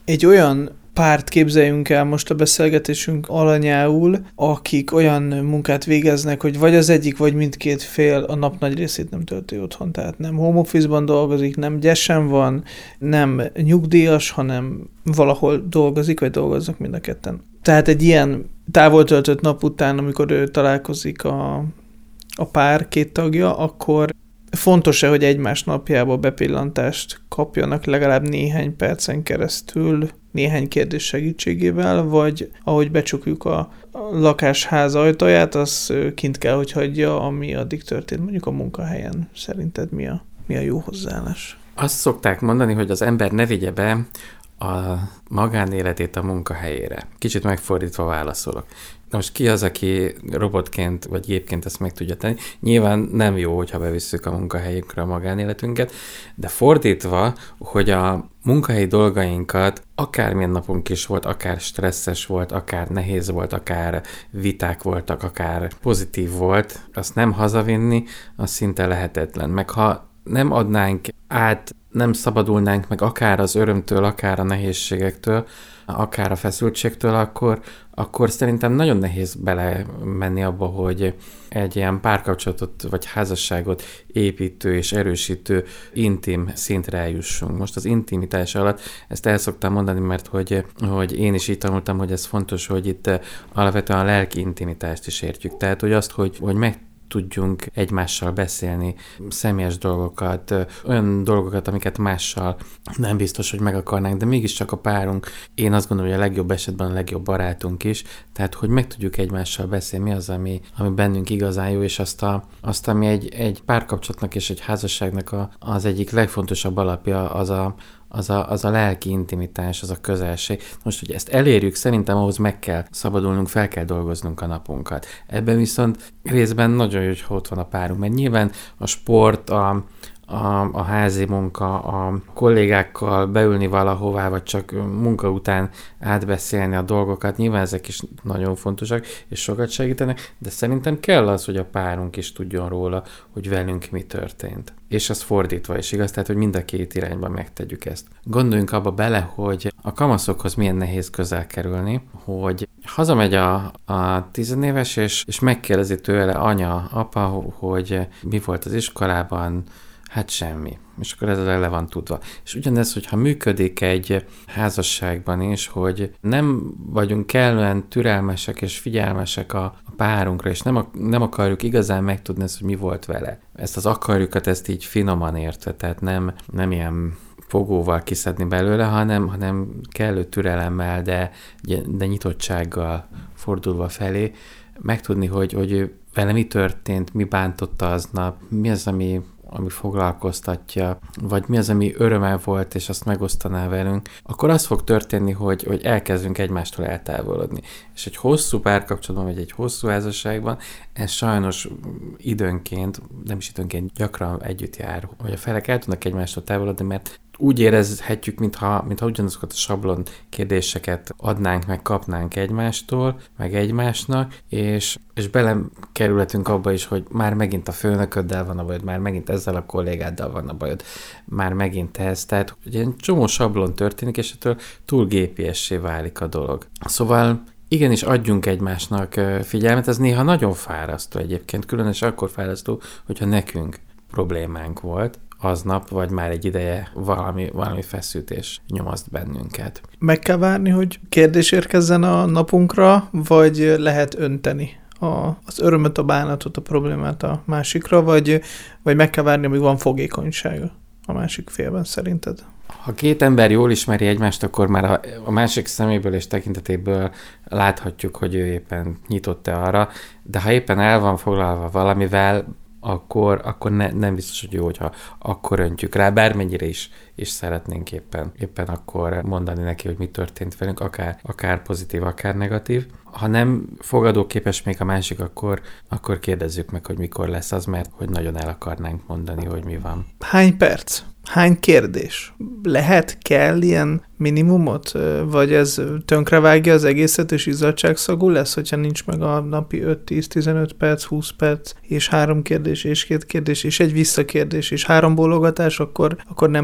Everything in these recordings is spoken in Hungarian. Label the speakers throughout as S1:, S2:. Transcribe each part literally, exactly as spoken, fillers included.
S1: Egy olyan párt képzeljünk el most a beszélgetésünk alanyául, akik olyan munkát végeznek, hogy vagy az egyik, vagy mindkét fél a nap nagy részét nem tölti otthon. Tehát nem home office-ban dolgozik, nem gyesen van, nem nyugdíjas, hanem valahol dolgozik, vagy dolgoznak mind a ketten. Tehát egy ilyen távol töltött nap után, amikor ő találkozik a, a pár két tagja, akkor fontos-e, hogy egymás napjába bepillantást kapjanak legalább néhány percen keresztül, néhány kérdés segítségével, vagy ahogy becsukjuk a, a lakásház ajtaját, az kint kell, hogy hagyja, ami addig történt mondjuk a munkahelyen. Szerinted mi a, mi a jó hozzáállás?
S2: Azt szokták mondani, hogy az ember ne vigye be a magánéletét a munkahelyére. Kicsit megfordítva válaszolok. Most ki az, aki robotként vagy gépként ezt meg tudja tenni? Nyilván nem jó, hogyha bevisszük a munkahelyünkre a magánéletünket, de fordítva, hogy a munkahelyi dolgainkat akármilyen napunk is volt, akár stresszes volt, akár nehéz volt, akár viták voltak, akár pozitív volt, azt nem hazavinni, az szinte lehetetlen. Meg ha nem adnánk át, nem szabadulnánk meg akár az örömtől, akár a nehézségektől, akár a feszültségtől, akkor, akkor szerintem nagyon nehéz belemenni abba, hogy egy ilyen párkapcsolatot vagy házasságot építő és erősítő intim szintre eljussunk. Most az intimitás alatt ezt el szoktam mondani, mert hogy, hogy én is így tanultam, hogy ez fontos, hogy itt alapvetően a lelki intimitást is értjük. Tehát, hogy azt, hogy, hogy meg tudjunk egymással beszélni, személyes dolgokat, olyan dolgokat, amiket mással nem biztos, hogy meg akarnánk, de mégiscsak a párunk, én azt gondolom, hogy a legjobb esetben a legjobb barátunk is, tehát hogy meg tudjuk egymással beszélni, mi az, ami, ami bennünk igazán jó, és azt, a, azt ami egy, egy párkapcsolatnak és egy házasságnak a, az egyik legfontosabb alapja, az a Az a, az a lelki intimitás, az a közelség. Most, hogy ezt elérjük, szerintem ahhoz meg kell szabadulnunk, fel kell dolgoznunk a napunkat. Ebben viszont részben nagyon jó, hogy ott van a párunk, mert nyilván a sport, a, a, a házi munka, a kollégákkal beülni valahová, vagy csak munka után átbeszélni a dolgokat, nyilván ezek is nagyon fontosak, és sokat segítenek, de szerintem kell az, hogy a párunk is tudjon róla, hogy velünk mi történt. És az fordítva is igaz, tehát, hogy mind a két irányban megtegyük ezt. Gondoljunk abba bele, hogy a kamaszokhoz milyen nehéz közel kerülni, hogy hazamegy a, a tizenéves, és, és megkérdezi tőle anya, apa, hogy mi volt az iskolában, hát semmi. És akkor ez le van tudva. És ugyanez, hogyha működik egy házasságban is, hogy nem vagyunk kellően türelmesek és figyelmesek a, a párunkra, és nem, a, nem akarjuk igazán megtudni ezt, hogy mi volt vele. Ezt az akarjukat, ezt így finoman értve, tehát nem, nem ilyen fogóval kiszedni belőle, hanem, hanem kellő türelemmel, de, de nyitottsággal fordulva felé, megtudni, hogy, hogy vele mi történt, mi bántotta aznap, mi az, ami ami foglalkoztatja, vagy mi az, ami öröme volt, és azt megosztaná velünk, akkor az fog történni, hogy, hogy elkezdünk egymástól eltávolodni. És egy hosszú párkapcsolatban, vagy egy hosszú házasságban ez sajnos időnként, nem is időnként, gyakran együtt jár, hogy a felek el tudnak egymástól távolodni, mert úgy érezhetjük, mintha, mintha ugyanazokat a sablon kérdéseket adnánk, meg kapnánk egymástól, meg egymásnak, és, és belekerülhetünk abba is, hogy már megint a főnököddel van a bajod, már megint ezzel a kollégáddal van a bajod, már megint ez. Tehát egy ilyen csomó sablon történik, és ettől túl gépiessé válik a dolog. Szóval igenis adjunk egymásnak figyelmet, ez néha nagyon fárasztó egyébként, különösen akkor fárasztó, hogyha nekünk problémánk volt aznap, vagy már egy ideje valami, valami feszültés nyomaszt bennünket.
S1: Meg kell várni, hogy kérdés érkezzen a napunkra, vagy lehet önteni a, az örömöt, a bánatot, a problémát a másikra, vagy, vagy meg kell várni, amíg van fogékonysága a másik félben szerinted?
S2: Ha két ember jól ismeri egymást, akkor már a, a másik szeméből és tekintetéből láthatjuk, hogy ő éppen nyitott-e arra, de ha éppen el van foglalva valamivel, akkor, akkor ne, nem biztos, hogy jó, hogyha akkor öntjük rá, bármennyire is, is szeretnénk éppen, éppen akkor mondani neki, hogy mi történt velünk, akár, akár pozitív, akár negatív. Ha nem fogadóképes még a másik, akkor, akkor kérdezzük meg, hogy mikor lesz az, mert hogy nagyon el akarnánk mondani, hogy mi van.
S1: Hány perc? Hány kérdés? Lehet, kell ilyen minimumot? Vagy ez tönkrevágja az egészet, és izzadságszagú lesz, hogyha nincs meg a napi öt, tíz, tizenöt perc, húsz perc, és három kérdés, és két kérdés, és egy visszakérdés, és három bólogatás, akkor, akkor nem jó az egész?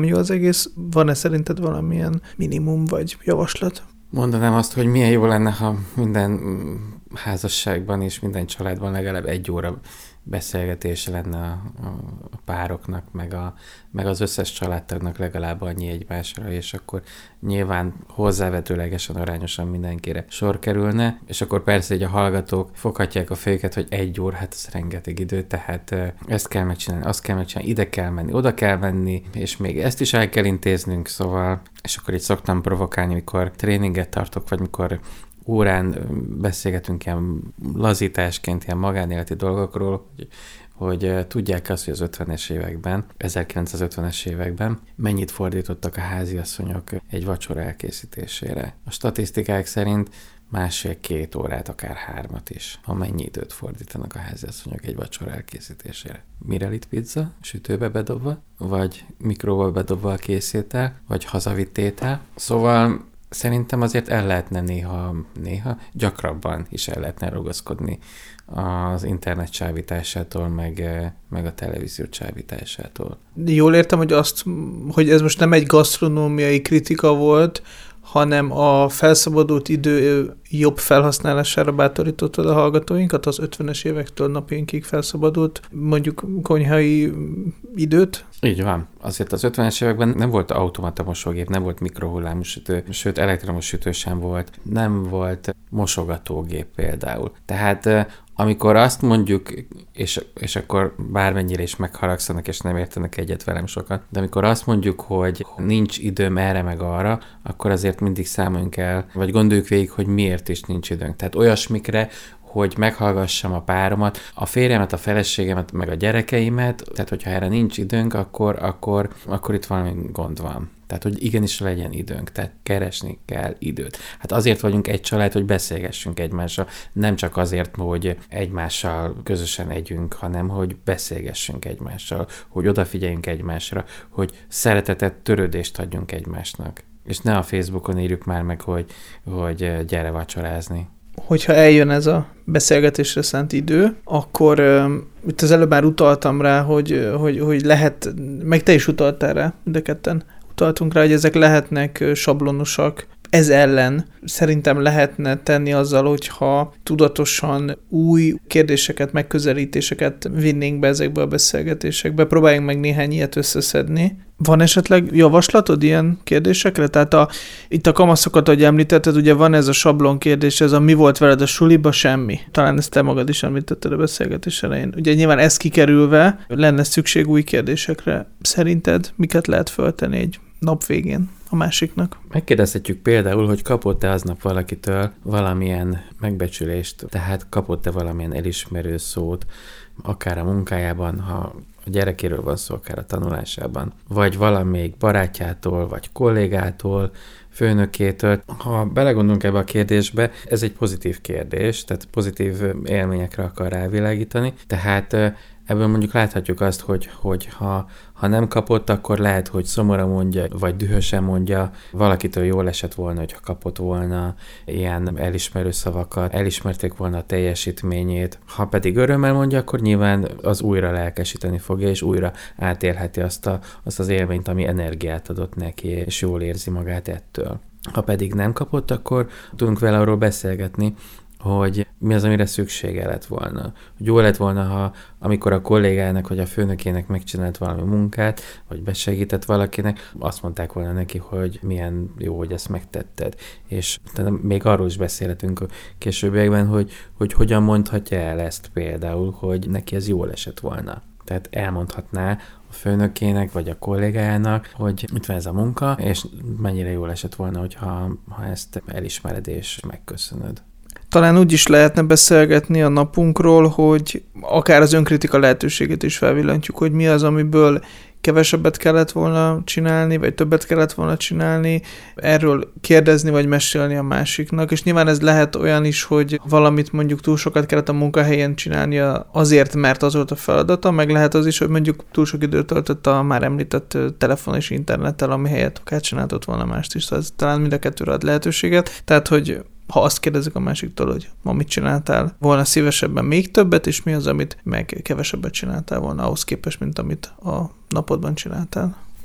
S1: egész. Van-e szerinted valamilyen minimum vagy javaslat?
S2: Mondanám azt, hogy milyen jó lenne, ha minden házasságban és minden családban legalább egy óra beszélgetés lenne a, a, a pároknak, meg, a, meg az összes családtagnak legalább annyi egymásra, és akkor nyilván hozzávetőlegesen, arányosan mindenkire sor kerülne, és akkor persze így a hallgatók foghatják a fejüket, hogy egy óra, hát ez rengeteg idő, tehát ezt kell megcsinálni, azt kell megcsinálni, ide kell menni, oda kell menni, és még ezt is el kell intéznünk, szóval, és akkor így szoktam provokálni, mikor tréninget tartok, vagy mikor órán beszélgetünk ilyen lazításként, ilyen magánéleti dolgokról, hogy, hogy tudják azt, hogy az ötvenes években, ezerkilencszázötvenes években mennyit fordítottak a háziasszonyok egy vacsora elkészítésére. A statisztikák szerint másfél-két órát, akár hármat is, ha mennyi időt fordítanak a háziasszonyok egy vacsora elkészítésére. Mirelit pizza, sütőbe bedobva, vagy mikróba bedobva a készétel, vagy hazavitt étel. Szóval szerintem azért el lehetne néha, néha, gyakrabban is el lehetne ragaszkodni az internet csábításától, meg, meg a televízió csábításától.
S1: Jól értem, hogy, azt, hogy ez most nem egy gasztronómiai kritika volt, hanem a felszabadult idő jobb felhasználására bátorítottad a hallgatóinkat, az ötvenes évektől napjainkig felszabadult, mondjuk konyhai időt?
S2: Így van. Azért az ötvenes években nem volt automata mosógép, nem volt mikrohullámú sütő, sőt elektromos sütő sem volt, nem volt mosogatógép például. Tehát amikor azt mondjuk, és, és akkor bármennyire is megharagszanak, és nem értenek egyet velem sokat, de amikor azt mondjuk, hogy nincs időm erre meg arra, akkor azért mindig számoljunk el, vagy gondoljuk végig, hogy miért is nincs időnk. Tehát olyasmikre, hogy meghallgassam a páromat, a férjemet, a feleségemet, meg a gyerekeimet, tehát hogyha erre nincs időnk, akkor, akkor, akkor itt valami gond van. Tehát, hogy igenis legyen időnk, tehát keresni kell időt. Hát azért vagyunk egy család, hogy beszélgessünk egymással, nem csak azért, hogy egymással közösen együnk, hanem hogy beszélgessünk egymással, hogy odafigyeljünk egymásra, hogy szeretetet, törődést adjunk egymásnak. És ne a Facebookon írjuk már meg, hogy, hogy gyere vacsorázni.
S1: Hogyha eljön ez a beszélgetésre szánt idő, akkor uh, itt az előbb már utaltam rá, hogy, hogy, hogy lehet, meg te is utaltál rá, de ketten utaltunk rá, hogy ezek lehetnek sablonosak. Ez ellen szerintem lehetne tenni azzal, hogyha tudatosan új kérdéseket, megközelítéseket vinnénk be ezekbe a beszélgetésekbe. Próbáljunk meg néhány ilyet összeszedni. Van esetleg javaslatod ilyen kérdésekre? Tehát a, itt a kamaszokat, ahogy említetted, ugye van ez a sablon kérdés, ez a mi volt veled a suliba, semmi. Talán ezt te magad is említetted a beszélgetés elején. Ugye nyilván ezt kikerülve lenne szükség új kérdésekre. Szerinted miket lehet föltenni egy nap végén a másiknak?
S2: Megkérdezhetjük például, hogy kapott-e aznap valakitől valamilyen megbecsülést, tehát kapott-e valamilyen elismerő szót, akár a munkájában, ha a gyerekéről van szó, akár a tanulásában, vagy valamelyik barátjától, vagy kollégától, főnökétől. Ha belegondolunk ebbe a kérdésbe, ez egy pozitív kérdés, tehát pozitív élményekre akar rávilágítani, tehát ebből mondjuk láthatjuk azt, hogy, hogy ha, ha nem kapott, akkor lehet, hogy szomorúan mondja, vagy dühösen mondja, valakitől jól esett volna, hogyha kapott volna ilyen elismerő szavakat, elismerték volna a teljesítményét. Ha pedig örömmel mondja, akkor nyilván az újra lelkesíteni fogja, és újra átélheti azt, a, azt az élményt, ami energiát adott neki, és jól érzi magát ettől. Ha pedig nem kapott, akkor tudunk vele arról beszélgetni, hogy mi az, amire szüksége lett volna. Hogy jó lett volna, ha amikor a kollégának vagy a főnökének megcsinált valami munkát, vagy besegített valakinek, azt mondták volna neki, hogy milyen jó, hogy ezt megtetted. És még arról is beszélhetünk a későbbiekben, hogy, hogy hogyan mondhatja el ezt például, hogy neki ez jól esett volna. Tehát elmondhatná a főnökének, vagy a kollégájának, hogy itt van ez a munka, és mennyire jól esett volna, hogyha ha ezt elismered és megköszönöd.
S1: Talán úgy is lehetne beszélgetni a napunkról, hogy akár az önkritika lehetőségét is felvillantjuk, hogy mi az, amiből kevesebbet kellett volna csinálni, vagy többet kellett volna csinálni, erről kérdezni, vagy mesélni a másiknak, és nyilván ez lehet olyan is, hogy valamit mondjuk túl sokat kellett a munkahelyen csinálnia azért, mert az volt a feladata, meg lehet az is, hogy mondjuk túl sok időt töltött a már említett telefon és internettel, ami helyett akár csináltott volna mást is, szóval ez talán mind a kettőre ad lehetőséget, tehát, hogy ha azt kérdezik a másiktól, hogy ma mit csináltál volna szívesebben még többet, és mi az, amit meg kevesebbet csináltál volna ahhoz képest, mint amit a napodban csináltál.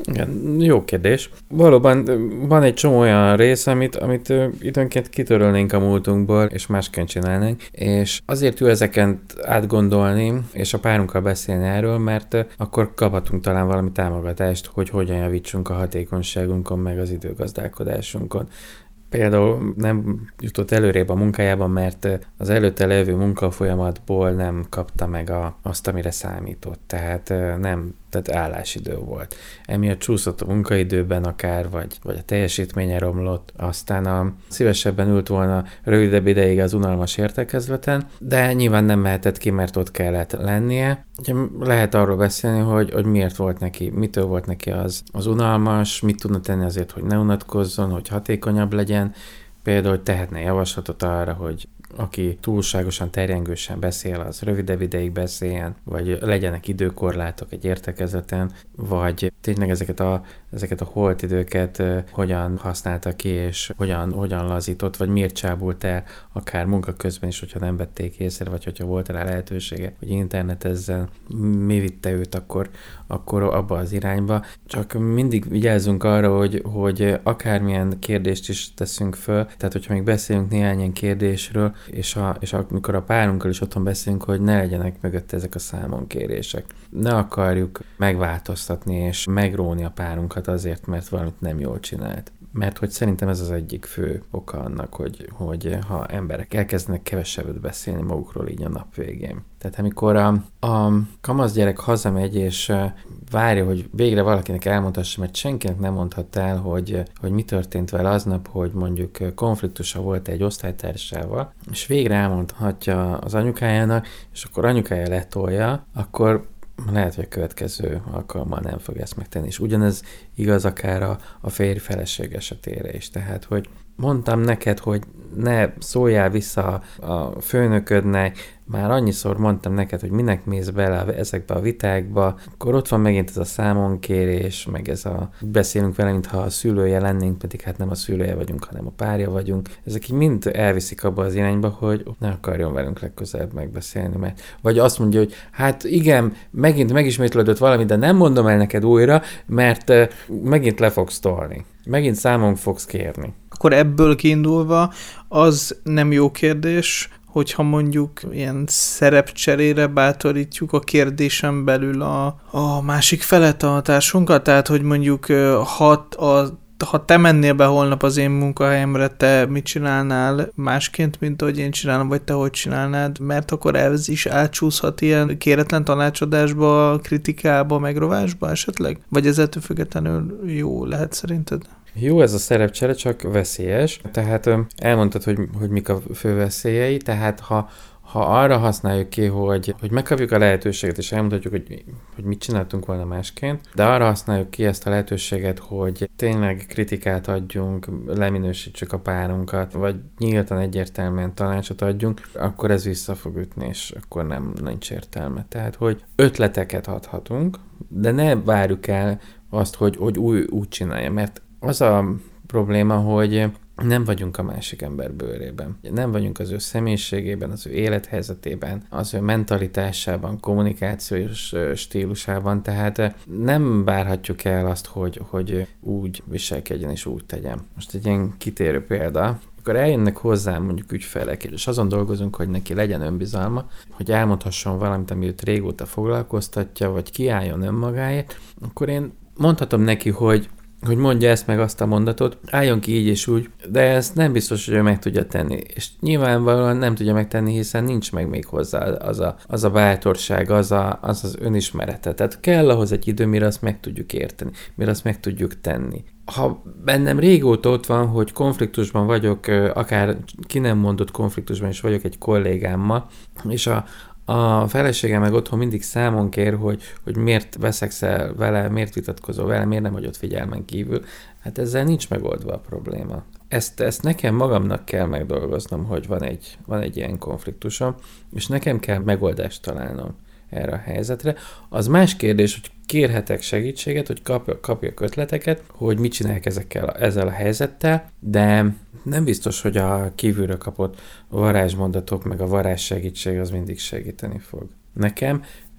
S2: Igen, jó kérdés. Valóban van egy csomó olyan rész, amit, amit időnként kitörölnénk a múltunkból, és másként csinálnánk, és azért jó ezeket átgondolni, és a párunkkal beszélni erről, mert akkor kaphatunk talán valami támogatást, hogy hogyan javítsunk a hatékonyságunkon, meg az időgazdálkodásunkon. Például nem jutott előrébb a munkájában, mert az előtte lévő munkafolyamatból nem kapta meg a, azt, amire számított. Tehát nem, tehát állásidő volt. Emiatt csúszott a munkaidőben akár, vagy, vagy a teljesítménye romlott. Aztán a, szívesebben ült volna rövidebb ideig az unalmas értekezleten, de nyilván nem mehetett ki, mert ott kellett lennie. Ugye lehet arról beszélni, hogy, hogy miért volt neki, mitől volt neki az, az unalmas, mit tudna tenni azért, hogy ne unatkozzon, hogy hatékonyabb legyen. Például, hogy tehetne javaslatot arra, hogy aki túlságosan terjengősen beszél, az rövidebb ideig beszéljen, vagy legyenek időkorlátok egy értekezleten, vagy tényleg ezeket a, ezeket a holt időket uh, hogyan használta ki, és hogyan, hogyan lazított, vagy miért csábult el, akár munka közben is, hogyha nem vették észre, vagy hogyha volt rá lehetősége, hogy internetezzen, mi vitte őt akkor, akkor abba az irányba. Csak mindig vigyázzunk arra, hogy, hogy akármilyen kérdést is teszünk föl, tehát hogyha még beszélünk néhány ilyen kérdésről, és, a, és amikor a párunkkal is otthon beszélünk, hogy ne legyenek mögött ezek a számonkérések. Ne akarjuk megváltoztatni és megróni a párunkat azért, mert valamit nem jól csinált. Mert hogy szerintem ez az egyik fő oka annak, hogy, hogy ha emberek elkezdenek kevesebbet beszélni magukról így a nap végén. Tehát amikor a, a kamasz gyerek hazamegy, és várja, hogy végre valakinek elmondhassa, mert senkinek nem mondhatta el, hogy, hogy mi történt vele aznap, hogy mondjuk konfliktusa volt egy osztálytársával, és végre elmondhatja az anyukájának, és akkor anyukája letolja, akkor lehet, hogy a következő alkalommal nem fog ezt megtenni. És ugyanez igaz akár a, a férj feleség esetére is. Tehát, hogy mondtam neked, hogy ne szóljál vissza a főnöködnek, már annyiszor mondtam neked, hogy minek mész bele ezekbe a vitákba, akkor ott van megint ez a számonkérés, meg ez a beszélünk vele, mintha a szülője lennénk, pedig hát nem a szülője vagyunk, hanem a párja vagyunk. Ezek így mind elviszik abba az irányba, hogy ne akarjon velünk legközelebb megbeszélni, mert vagy azt mondja, hogy hát igen, megint megismétlődött valami, de nem mondom el neked újra, mert megint le fogsz tolni. Megint számon fogsz kérni.
S1: Akkor ebből kiindulva az nem jó kérdés, hogyha mondjuk ilyen szerepcserére bátorítjuk a kérdésen belül a, a másik felet, a társunkat, tehát hogy mondjuk ha, a, ha te mennél be holnap az én munkahelyemre, te mit csinálnál másként, mint ahogy én csinálom, vagy te hogy csinálnád, mert akkor ez is átcsúszhat ilyen kéretlen tanácsadásba, kritikába, megrovásba esetleg? Vagy ez ettől függetlenül jó lehet szerinted?
S2: Jó ez a szerepcsere, csak veszélyes. Tehát elmondtad, hogy, hogy mik a fő veszélyei, tehát ha, ha arra használjuk ki, hogy, hogy megkapjuk a lehetőséget, és elmondhatjuk, hogy, hogy mit csináltunk volna másként, de arra használjuk ki ezt a lehetőséget, hogy tényleg kritikát adjunk, leminősítsük a párunkat, vagy nyíltan egyértelműen tanácsot adjunk, akkor ez vissza fog ütni, és akkor nem nincs értelme. Tehát, hogy ötleteket adhatunk, de ne várjuk el azt, hogy, hogy új úgy csinálja, mert az a probléma, hogy nem vagyunk a másik ember bőrében. Nem vagyunk az ő személyiségében, az ő élethelyzetében, az ő mentalitásában, kommunikációs stílusában, tehát nem várhatjuk el azt, hogy, hogy úgy viselkedjen és úgy tegyen. Most egy ilyen kitérő példa, akkor eljönnek hozzám mondjuk ügyfelek, és azon dolgozunk, hogy neki legyen önbizalma, hogy elmondhasson valamit, ami őt régóta foglalkoztatja, vagy kiálljon önmagáért, akkor én mondhatom neki, hogy hogy mondja ezt meg azt a mondatot, álljon ki így és úgy, de ezt nem biztos, hogy ő meg tudja tenni. És nyilvánvalóan nem tudja megtenni, hiszen nincs meg még hozzá az a, az a bátorság, az, a, az az önismerete. Tehát kell ahhoz egy idő, mire azt meg tudjuk érteni, mire azt meg tudjuk tenni. Ha bennem régóta ott van, hogy konfliktusban vagyok, akár ki nem mondott konfliktusban is vagyok egy kollégámmal, és a A feleségem meg otthon mindig számon kér, hogy, hogy miért veszekszel vele, miért vitatkozol vele, miért nem hagyod figyelmen kívül. Hát ezzel nincs megoldva a probléma. Ezt, ezt nekem magamnak kell megdolgoznom, hogy van egy, van egy ilyen konfliktusom, és nekem kell megoldást találnom erre a helyzetre. Az más kérdés, hogy kérhetek segítséget, hogy kapjak, kapjak ötleteket, hogy mit csinálják ezekkel, ezzel a helyzettel, de nem biztos, hogy a kívülről kapott varázsmondatok, meg a varázs segítség az mindig segíteni fog. Nekem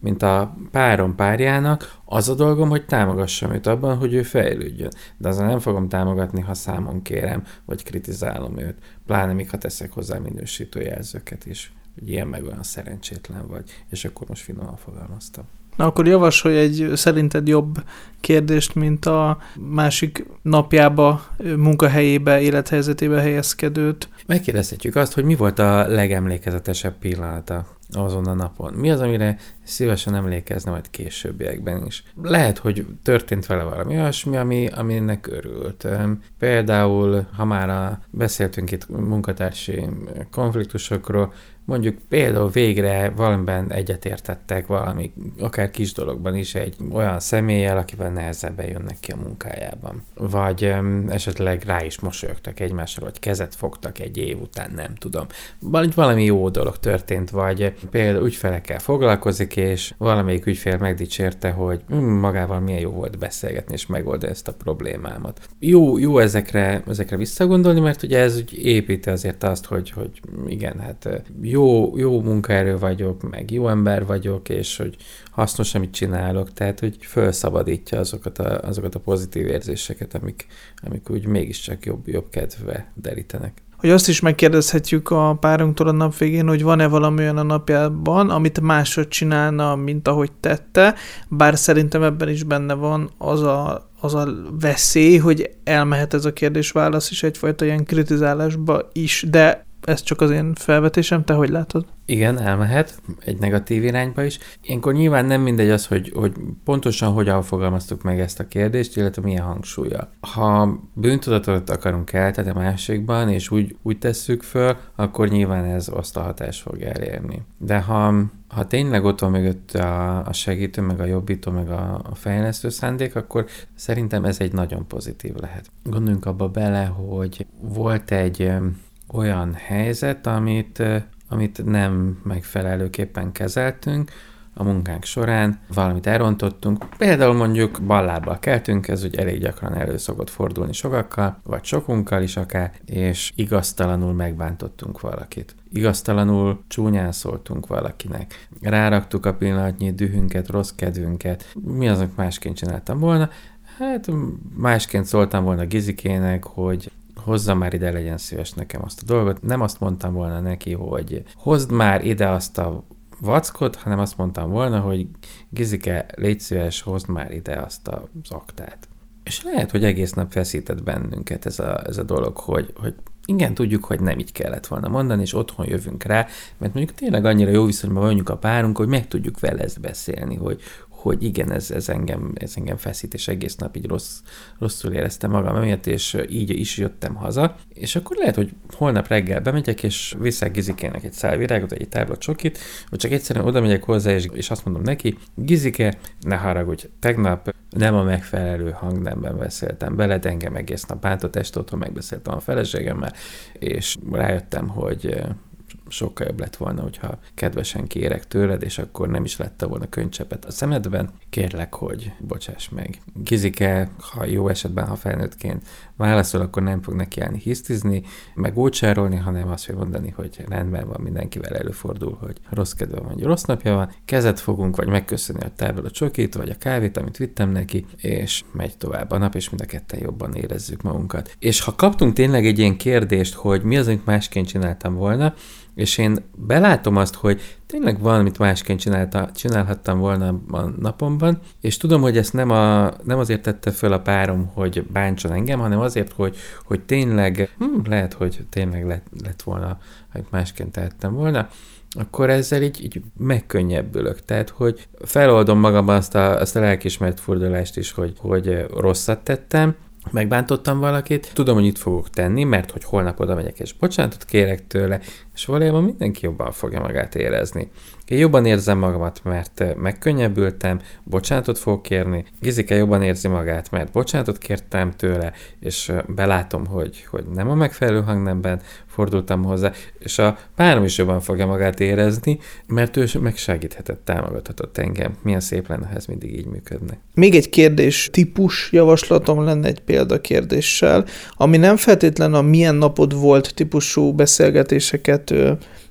S2: mint a párom párjának, az a dolgom, hogy támogassam őt abban, hogy ő fejlődjön. De azzal nem fogom támogatni, ha számon kérem, vagy kritizálom őt. Pláne még ha teszek hozzá minősítő jelzőket is, hogy ilyen meg olyan szerencsétlen vagy. És akkor most finoman fogalmaztam.
S1: Na akkor javasolj egy szerinted jobb kérdést, mint a másik napjába, munkahelyébe, élethelyzetébe helyezkedőt.
S2: Megkérdezhetjük azt, hogy mi volt a legemlékezetesebb pillanata azon a napon. Mi az, amire szívesen emlékezne majd későbbiekben is. Lehet, hogy történt vele valami olyasmi, ami, aminek örült. Például, ha már a, beszéltünk itt munkatársi konfliktusokról, mondjuk például végre valamiben egyetértettek valami, akár kis dologban is egy olyan személlyel, akivel nehezebben jönnek ki a munkájában. Vagy um, esetleg rá is mosolyogtak egymásra, vagy kezet fogtak egy év után, nem tudom. Vagy valami jó dolog történt, vagy például ügyfelekkel foglalkozik, és valamelyik ügyfél megdicsérte, hogy hm, magával milyen jó volt beszélgetni, és megoldani ezt a problémámat. Jó, jó ezekre, ezekre visszagondolni, mert ugye ez úgy építi azért azt, hogy, hogy igen, hát jó, jó munkaerő vagyok, meg jó ember vagyok, és hogy hasznos, amit csinálok, tehát hogy felszabadítja azokat a, azokat a pozitív érzéseket, amik, amik úgy mégiscsak jobb, jobb kedve derítenek.
S1: Hogy azt is megkérdezhetjük a párunktól a nap végén, hogy van-e valami olyan a napjában, amit máshogy csinálna, mint ahogy tette, bár szerintem ebben is benne van az a, az a veszély, hogy elmehet ez a kérdés-válasz is egyfajta ilyen kritizálásba is, de ez csak az én felvetésem, te hogy látod?
S2: Igen, elmehet egy negatív irányba is. Ilyenkor nyilván nem mindegy az, hogy, hogy pontosan hogyan fogalmaztuk meg ezt a kérdést, illetve milyen hangsúlya. Ha bűntudatot akarunk kelteni a másikban, és úgy, úgy tesszük föl, akkor nyilván ez azt a hatást fog elérni. De ha, ha tényleg ott van mögött a, a segítő, meg a jobbító, meg a, a fejlesztő szándék, akkor szerintem ez egy nagyon pozitív lehet. Gondoljunk abba bele, hogy volt egy olyan helyzet, amit, amit nem megfelelőképpen kezeltünk a munkánk során, valamit elrontottunk, például mondjuk ballábbal keltünk, ez ugye elég gyakran elő szokott fordulni sokakkal, vagy sokunkkal is akár, és igaztalanul megbántottunk valakit. Igaztalanul csúnyán szóltunk valakinek. Ráraktuk a pillanatnyi dühünket, rossz kedvünket. Mi az, amit másként csináltam volna? Hát másként szóltam volna Gizikének, hogy hozza már ide, legyen szíves nekem azt a dolgot. Nem azt mondtam volna neki, hogy hozd már ide azt a vackot, hanem azt mondtam volna, hogy Gizike, légy szíves, hozd már ide azt az aktát. És lehet, hogy egész nap feszített bennünket ez a, ez a dolog, hogy, hogy igen, tudjuk, hogy nem így kellett volna mondani, és otthon jövünk rá, mert mondjuk tényleg annyira jó viszonyban vagyunk a párunk, hogy meg tudjuk vele ezt beszélni, hogy hogy igen, ez, ez, engem, ez engem feszít, és egész nap így rossz, rosszul éreztem magam emiatt, és így is jöttem haza. És akkor lehet, hogy holnap reggel bemegyek, és viszek Gizikének egy szál virágot, vagy egy tábla csokit, vagy csak egyszerűen oda megyek hozzá, és, és azt mondom neki, Gizike, ne haragudj, tegnap nem a megfelelő hangnemben beszéltem beled, engem egész nap bántott, este otthon megbeszéltem a feleségemmel, és rájöttem, hogy sokkal jobb lett volna, hogyha kedvesen kérek tőled, és akkor nem is lett volna könycseppet a szemedben. Kérlek, hogy bocsáss meg. Gizike, ha jó esetben, ha felnőttként válaszol, akkor nem fog nekiállni hisztizni, meg úcsárolni, hanem azt fog mondani, hogy rendben van, mindenkivel előfordul, hogy rossz kedve van, vagy rossz napja van, kezet fogunk, vagy megköszönni a távol a csokit, vagy a kávét, amit vittem neki, és megy tovább a nap, és mind a ketten jobban érezzük magunkat. És ha kaptunk tényleg egy ilyen kérdést, hogy mi az, amit másként csináltam volna, és én belátom azt, hogy tényleg valamit másként csinálta, csinálhattam volna a napomban, és tudom, hogy ezt nem, a, nem azért tette föl a párom, hogy bántson engem, hanem azért, hogy, hogy tényleg, hm, lehet, hogy tényleg lett, lett volna, hogy másként tettem volna, akkor ezzel így, így megkönnyebbülök. Tehát, hogy feloldom magamban azt a, azt a lelkiismert fordulást is, hogy, hogy rosszat tettem, megbántottam valakit, tudom, hogy itt fogok tenni, mert hogy holnap oda megyek és bocsánatot kérek tőle, és valójában mindenki jobban fogja magát érezni. Én jobban érzem magamat, mert megkönnyebbültem, bocsánatot fogok kérni, Gizike jobban érzi magát, mert bocsánatot kértem tőle, és belátom, hogy, hogy nem a megfelelő hangnemben fordultam hozzá, és a párom is jobban fogja magát érezni, mert ő megsegíthetett, támogathatott engem. Milyen szép lenne, ha ez mindig így működne.
S1: Még egy kérdés típus javaslatom lenne egy példakérdéssel, ami nem feltétlen a milyen napod volt típusú beszélgetéseket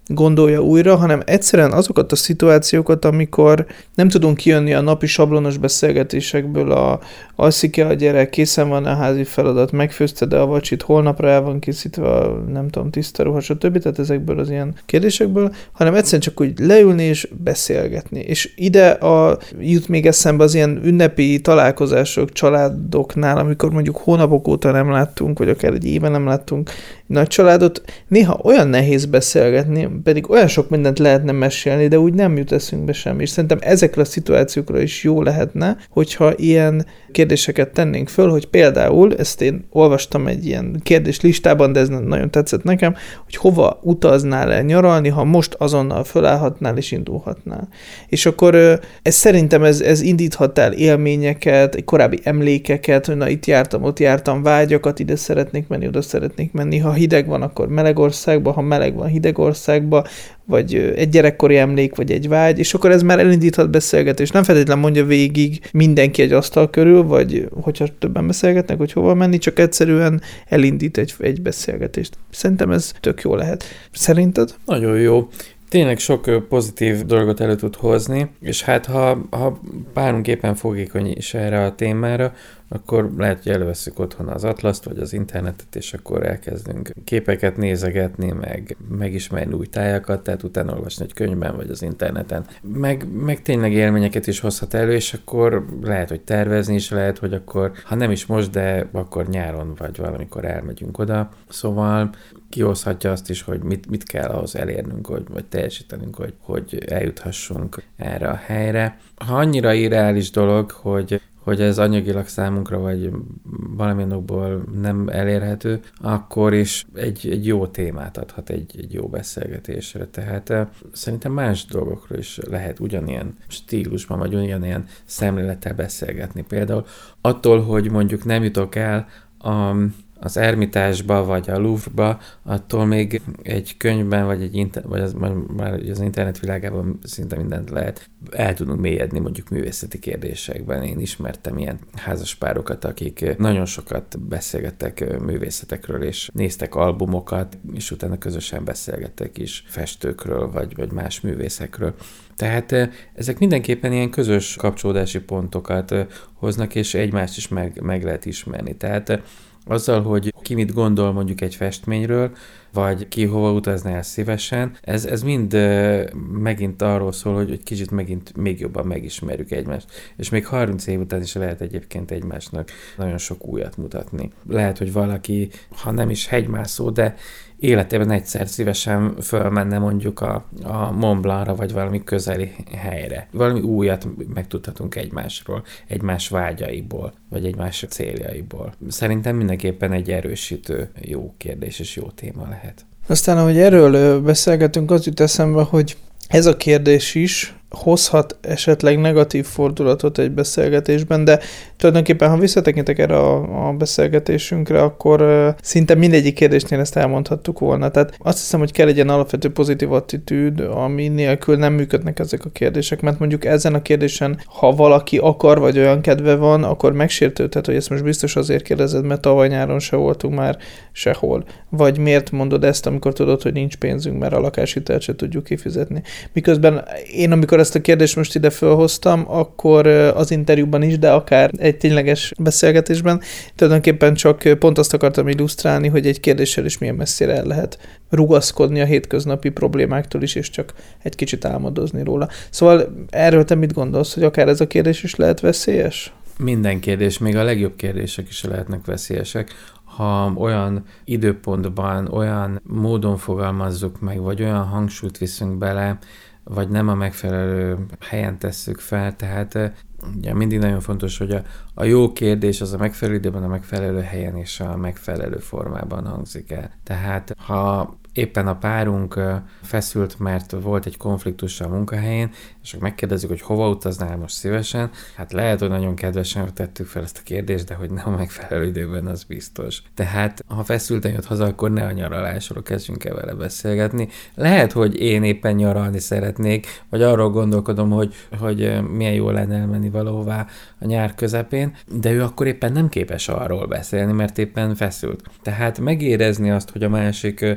S1: gondolja újra, hanem egyszerűen azokat a szituációkat, amikor nem tudunk kijönni a napi sablonos beszélgetésekből, a alszik-e a gyerek, készen van a házi feladat, megfőzted-e a vacsit, holnapra el van készítve a, nem tudom, tiszta ruha, stb. Tehát ezekből az ilyen kérdésekből, hanem egyszerűen csak úgy leülni és beszélgetni. És ide a, jut még eszembe az ilyen ünnepi találkozások családoknál, amikor mondjuk hónapok óta nem láttunk, vagy akár egy éve nem láttunk nagy családot, néha olyan nehéz beszélgetni, pedig olyan sok mindent lehetne mesélni, de úgy nem jut eszünkbe semmi. És szerintem ezekre a szituációkra is jó lehetne, hogyha ilyen kérdéseket tennénk föl, hogy például, ezt én olvastam egy ilyen kérdéslistában, de ez nagyon tetszett nekem, hogy hova utaznál el nyaralni, ha most azonnal fölállhatnál és indulhatnál. És akkor ez szerintem ez, ez indíthat el élményeket, korábbi emlékeket, hogy na itt jártam, ott jártam, vágyakat, ide szeretnék menni, oda szeretnék menni, ha hideg van, akkor meleg országba, ha meleg van, hideg országba, vagy egy gyerekkori emlék, vagy egy vágy, és akkor ez már elindíthat beszélgetést. Nem feltétlenül mondja végig mindenki egy asztal körül, vagy hogyha többen beszélgetnek, hogy hova menni, csak egyszerűen elindít egy, egy beszélgetést. Szerintem ez tök jó lehet. Szerinted?
S2: Nagyon jó. Tényleg sok pozitív dolgot elő tud hozni, és hát ha, ha párunk éppen fogékony is erre a témára, akkor lehet, hogy előveszünk otthon az atlaszt, vagy az internetet, és akkor elkezdünk képeket nézegetni, meg megismerni új tájakat, tehát utána olvasni egy könyvben, vagy az interneten. Meg, meg tényleg élményeket is hozhat elő, és akkor lehet, hogy tervezni is lehet, hogy akkor, ha nem is most, de akkor nyáron, vagy valamikor elmegyünk oda. Szóval kihozhatja azt is, hogy mit, mit kell ahhoz elérnünk, hogy, vagy teljesítenünk, hogy, hogy eljuthassunk erre a helyre. Ha annyira irreális dolog, hogy hogy ez anyagilag számunkra, vagy valamilyen okból nem elérhető, akkor is egy, egy jó témát adhat egy, egy jó beszélgetésre. Tehát uh, szerintem más dolgokról is lehet ugyanilyen stílusban, vagy ugyanilyen szemlélettel beszélgetni. Például attól, hogy mondjuk nem jutok el a az Ermitásba, vagy a Louvre-ba, attól még egy könyvben, vagy, egy inter- vagy az, már az internet világában szinte mindent lehet. El tudunk mélyedni mondjuk művészeti kérdésekben. Én ismertem ilyen házaspárokat, akik nagyon sokat beszélgettek művészetekről, és néztek albumokat, és utána közösen beszélgettek is festőkről, vagy, vagy más művészekről. Tehát ezek mindenképpen ilyen közös kapcsolódási pontokat hoznak, és egymást is meg, meg lehet ismerni. Tehát azzal, hogy ki mit gondol mondjuk egy festményről, vagy ki hova utazna el szívesen, ez, ez mind uh, megint arról szól, hogy egy kicsit megint még jobban megismerjük egymást. És még harminc év után is lehet egyébként egymásnak nagyon sok újat mutatni. Lehet, hogy valaki, ha nem is hegymászó, de életében egyszer szívesen fölmenne mondjuk a, a Mont Blancra, vagy valami közeli helyre. Valami újat megtudhatunk egymásról, egymás vágyaiból, vagy egymás céljaiból. Szerintem mindenképpen egy erősítő jó kérdés és jó téma lehet.
S1: Aztán, ahogy erről beszélgetünk, az jut eszembe, hogy ez a kérdés is hozhat esetleg negatív fordulatot egy beszélgetésben, de tulajdonképpen, ha visszatekintek erre a, a beszélgetésünkre, akkor uh, szinte mindegyik kérdésnél ezt elmondhattuk volna. Tehát azt hiszem, hogy kell egy ilyen alapvető pozitív attitűd, ami nélkül nem működnek ezek a kérdések, mert mondjuk ezen a kérdésen, ha valaki akar, vagy olyan kedve van, akkor megsértődhet, hogy ezt most biztos azért kérdezed, mert tavaly nyáron se voltunk már sehol. Vagy miért mondod ezt, amikor tudod, hogy nincs pénzünk, mert a lakáshitelt se tudjuk kifizetni. Miközben én, amikor ezt a kérdést most ide felhoztam, akkor az interjúban is, de akár egy tényleges beszélgetésben tulajdonképpen csak pont azt akartam illusztrálni, hogy egy kérdéssel is milyen messzire el lehet rugaszkodni a hétköznapi problémáktól is, és csak egy kicsit álmodozni róla. Szóval erről te mit gondolsz, hogy akár ez a kérdés is lehet veszélyes?
S2: Minden kérdés, még a legjobb kérdések is lehetnek veszélyesek, ha olyan időpontban, olyan módon fogalmazzuk meg, vagy olyan hangsúlyt viszünk bele, vagy nem a megfelelő helyen tesszük fel, tehát ugye mindig nagyon fontos, hogy a, a jó kérdés az a megfelelő időben, a megfelelő helyen és a megfelelő formában hangzik el. Tehát ha éppen a párunk feszült, mert volt egy konfliktus a munkahelyén, és akkor megkérdezzük, hogy hova utaznál most szívesen, hát lehet, hogy nagyon kedvesen tettük fel ezt a kérdést, de hogy nem a megfelelő időben, az biztos. Tehát ha feszülten jött haza, akkor ne a nyaralásról kezdjünk el vele beszélgetni. Lehet, hogy én éppen nyaralni szeretnék, vagy arról gondolkodom, hogy, hogy milyen jó lenne elmenni valahová a nyár közepén, de ő akkor éppen nem képes arról beszélni, mert éppen feszült. Tehát megérezni azt, hogy a másik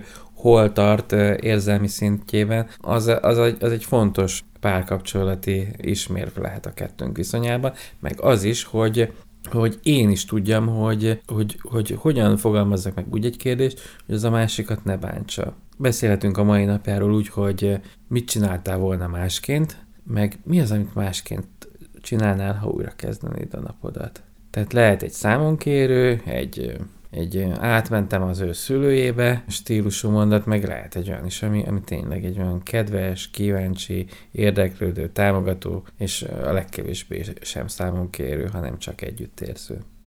S2: hol tart érzelmi szintjében, az, az, egy, az egy fontos párkapcsolati ismérv lehet a kettőnk viszonyában, meg az is, hogy hogy én is tudjam, hogy, hogy, hogy hogyan fogalmazzak meg úgy egy kérdést, hogy az a másikat ne bántsa. Beszélhetünk a mai napjáról úgy, hogy mit csináltál volna másként, meg mi az, amit másként csinálnál, ha újra kezdenéd a napodat. Tehát lehet egy számonkérő, egy, egy átmentem az ő szülőjébe stílusú mondat, meg lehet egy olyan is, ami, ami tényleg egy olyan kedves, kíváncsi, érdeklődő, támogató, és a legkevésbé sem számonkérő, hanem csak együttérző.